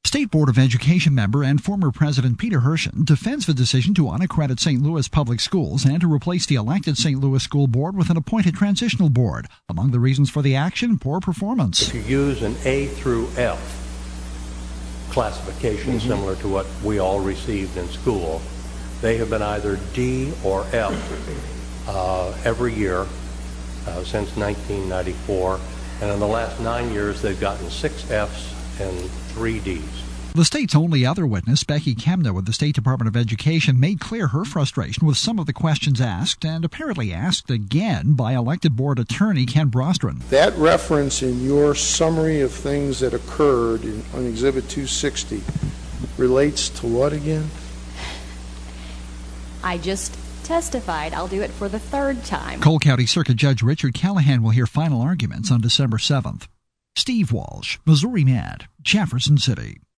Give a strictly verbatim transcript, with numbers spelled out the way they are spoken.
State Board of Education member and former President Peter Hershen defends the decision to unaccredit Saint Louis public schools and to replace the elected Saint Louis School Board with an appointed transitional board. Among the reasons for the action, poor performance. If you use an A through F classification mm-hmm. similar to what we all received in school, they have been either D or F uh, every year uh, since nineteen ninety-four, and in the last nine years they've gotten six Fs and three Ds. The state's only other witness, Becky Kemna with the State Department of Education, made clear her frustration with some of the questions asked, and apparently asked again by elected board attorney Ken Brostron. That reference in your summary of things that occurred in, on Exhibit two sixty relates to what again? I just testified. I'll do it for the third time. Cole County Circuit Judge Richard Callahan will hear final arguments on December seventh. Steve Walsh, Missouri Net, Jefferson City.